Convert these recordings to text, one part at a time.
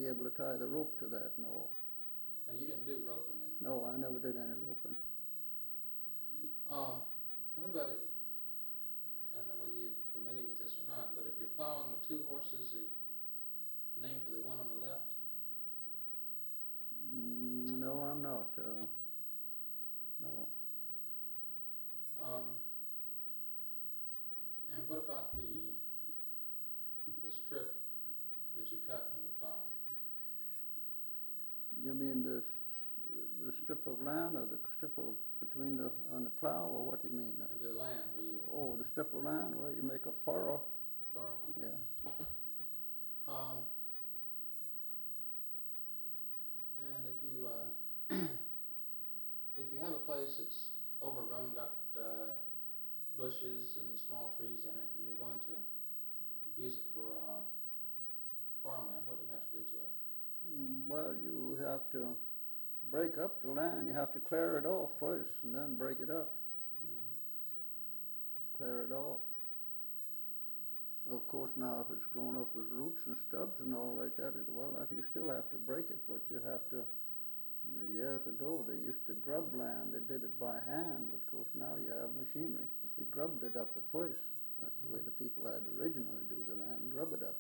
be able to tie the rope to that, no. Now, you didn't do roping and... No, I never did any roping. And what about it? I don't know whether you're familiar with this or not, but if you're plowing with 2 horses, the name for the one on the left? No, I'm not. No. And what about the strip that you cut when you're plowing? You mean the strip of land or the strip of between on the plow, or what do you mean? The land where you... Oh, the strip of land where you make a furrow. Furrow? Yeah. And if you have a place that's overgrown, got bushes and small trees in it, and you're going to use it for farmland, what do you have to do to it? Well, you have to break up the land. You have to clear it off first and then break it up. Clear it off. Of course, now if it's grown up with roots and stubs and all like that, you still have to break it, but you have to... Years ago, they used to grub land. They did it by hand, but of course now you have machinery. They grubbed it up at first. That's the way the people had originally do the land, grub it up.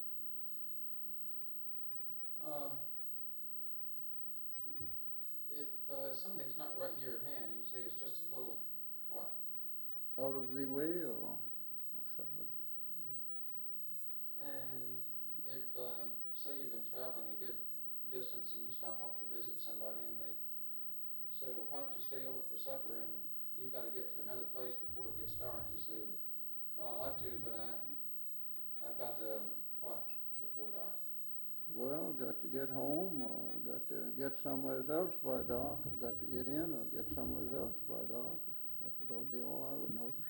If something's not right near at hand, you say it's just a little, what? Out of the way or something. And if, say you've been traveling a good distance and you stop off to visit somebody and they say, well, why don't you stay over for supper, and you've got to get to another place before it gets dark, you say, well, I'd like to, but I've got to, what, before dark? Well, got to get home, got to get somewhere else by dark, I've got to get in or get somewhere else by dark. That would be all I would notice.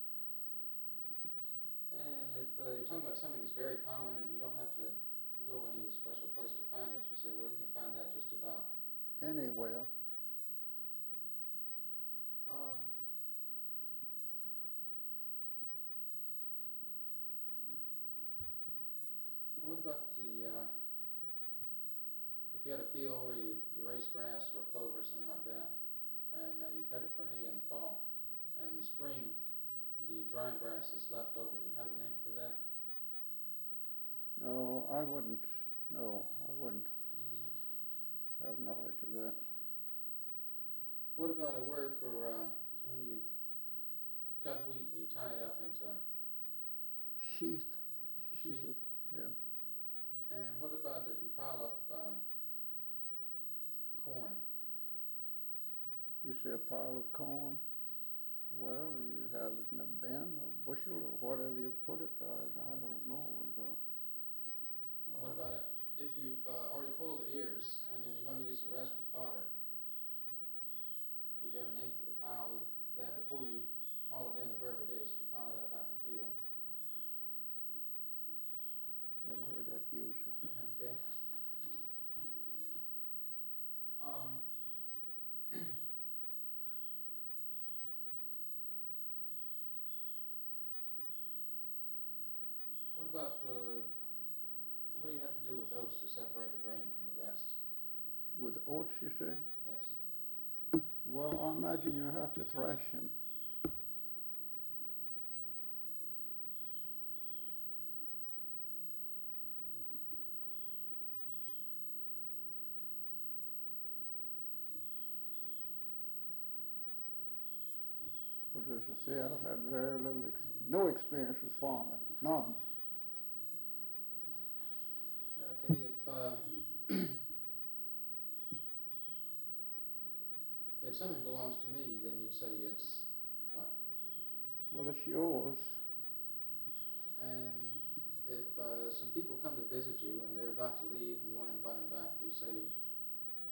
And if you're talking about something that's very common and you don't have to go any special place to find it, you say, well, you can find that just about anywhere. What about if you had a field where you raise grass or clover or something like that, and you cut it for hay in the fall, and in the spring, the dry grass is left over, do you have a name for that? No, I wouldn't. No, I wouldn't have knowledge of that. What about a word for when you cut wheat and you tie it up into... Sheath. Sheath? Yeah. And what about if you pile up corn? You say a pile of corn? Well, you have it in a bin, a bushel, or whatever you put it. I don't know. What about it if you've already pulled the ears and then you're going to use the rest for fodder? Would you have a name for the pile of that before you haul it into wherever it is, if you pile it up out in the field? Never heard that used. Okay. What about, what do you have to do with oats to separate the grain from the rest? With oats, you say? Yes. Well, I imagine you have to thrash them. But as I say, I've had very little, no experience with farming, none. Okay, if something belongs to me, then you'd say it's what? Well, it's yours. And if some people come to visit you and they're about to leave and you want to invite them back, you say,